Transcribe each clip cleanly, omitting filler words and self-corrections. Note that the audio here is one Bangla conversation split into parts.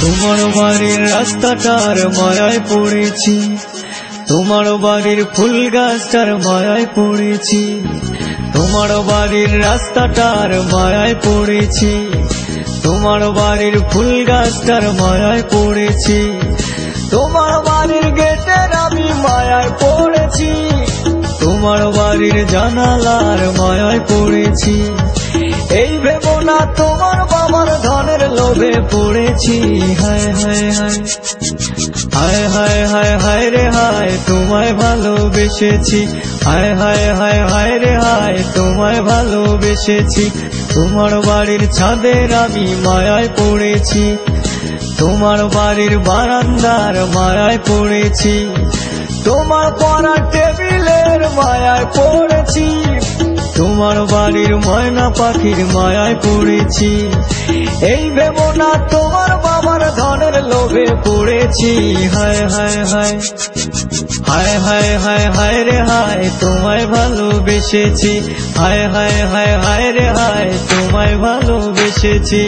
তোমার বাড়ির রাস্তাটার মায়ায় পড়েছি, তোমার বাড়ির ফুল গাছটার মায়ায় পড়েছি, তোমার বাড়ির রাস্তাটার মায়ায় পড়েছি, তোমার বাড়ির ফুল গাছটার মায়ায় পড়েছি, তোমার বাড়ির গেটের আমি মায়ায় পড়েছি, তোমার বাড়ির জানালার মায়ায় পড়েছি। এই ভেবো না তোমার বাবার ধনের লোভে পড়েছি। হায় হায় হায় হায় হায় হায় হায় রে হায়, তোমায় ভালোবেসেছি। হায় হায় হায় হায় রে হায়, তোমায় ভালোবেসেছি। তোমার বাড়ির ছাদের আমি মায়ায় পড়েছি, তোমার বাড়ির বারান্দার মায়ায় পড়েছি, তোমার পড়ার টেবিলের মায়ায় পড়েছি, তোমার বাড়ির ময়না পাখির মায়ায় পড়েছি। এই ভেবো না তোমার বাবার ধনের লোভে পড়েছি। হায় হায় হায় হায় হায় হায় হায় রে হায়, তোমায় ভালোবেসেছি। হায় হায় হায় হায় রে হায়, তোমায় ভালোবেসেছি।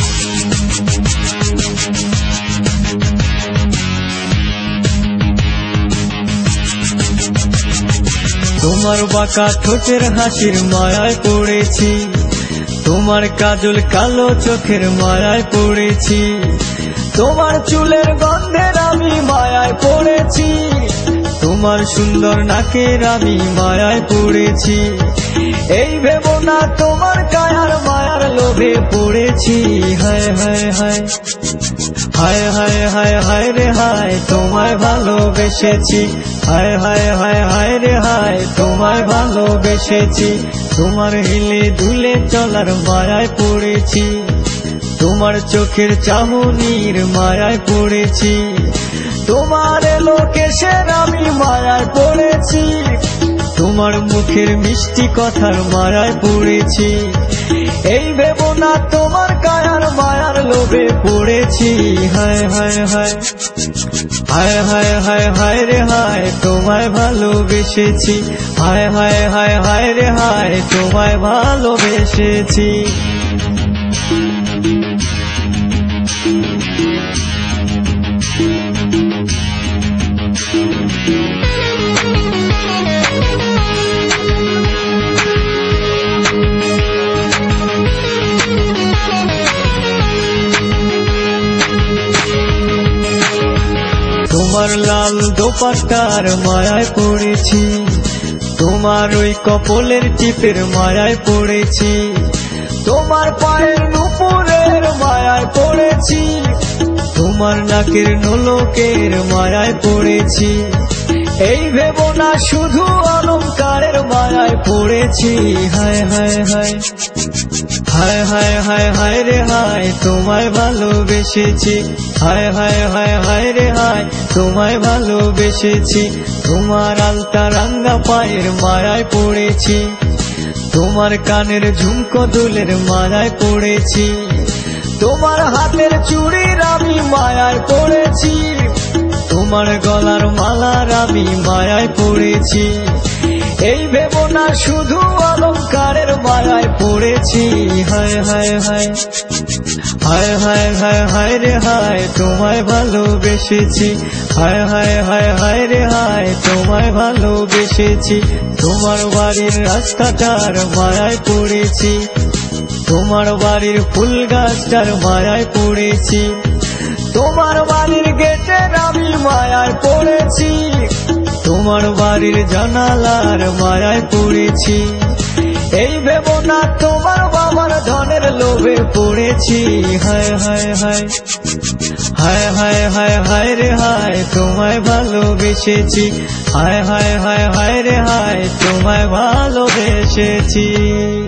তোমার বাঁকা ঠোঁটের হাসির মায়ায় পড়েছি, তোমার কাজল কালো চোখের মায়ায় পড়েছি, তোমার চুলের গন্ধের আমি মায়ায় পড়েছি, তোমার সুন্দর নাকের আমি মায়ায় পড়েছি। এই ভেবো না তোমার কায়ার মায়ার লোভে পড়েছি। হায় হায় হায় হায় হায় হায় হায় রে হায়, তোমায় ভালোবেসেছি। হায় হায় হায় হায় রে হায়, তোমায় ভালোবেসেছি। তোমার হেলে দুলে চলার মায়ায় পড়েছি, তোমার চোখের চাহনির মায়ায় পড়েছি, তোমার লোকেশের আমি মায়ায় পড়েছি, তোমার মুখের মিষ্টি কথার মায়ায় পড়েছি। এই ভেবো না তোমার কায়ার মায়ার লোভে পড়েছি। হায় হায় হায় হায় হায় হায় হায় রে হায়, তোমায় ভালোবেসেছি। হায় হায় হায় হায় রে হায়, তোমায় ভালোবেসেছি। তোমার লাল দোপাট্টার মায়ায় পড়েছি, তোমার ওই কপলের টিপের মায়ায় পড়েছি, তোমার পায়ের নুপুরের মায়ায় পড়েছি, তোমার নাকের নোলকের মায়ায় পড়েছি। এই ভেবো না শুধু অলংকারের মায়ায় পড়েছি। হায় হায় হায় হায় হায় হায় হায় রে হায়, তোমায় ভালোবেসেছি। হায় হায় হায় হায় রে হায়, তোমায় ভালোবেসেছি। তোমার আলতা রাঙ্গা পায়ের মায়ায় পড়েছি, তোমার কানের ঝুমকো দুলের মায়ায় পড়েছি, তোমার হাতের চুড়ির আমি মায়ায় পড়েছি, তোমার গলার মালার আমি মায়ায় পড়েছি। এই ভেবো না শুধু অলংকারের মায়ায় পড়েছি। হায় হায় হায় হায় হায় হায় হায় রে হায়, তোমায় ভালোবেসেছি। হায় হায় হায় হায় রে হায়, তোমায় ভালোবেসেছি। তোমার বাড়ির রাস্তাটার মায়ায় পড়েছি, তোমার বাড়ির ফুল গাছটার মায়ায় পড়েছি, তোমার বাড়ির গেটের আমি মায়ায় পড়েছি, তোমার বাড়ির জানালার মায়ায় পড়েছি। এই ভেবো না তোমার বাবার ধনের লোভে পড়েছি। হায় হায় হায় হায় হায় হায় হায় রে হায়, তোমায় ভালোবেসেছি। হায় হায় হায় হায় রে হায়, তোমায় ভালোবেসেছি।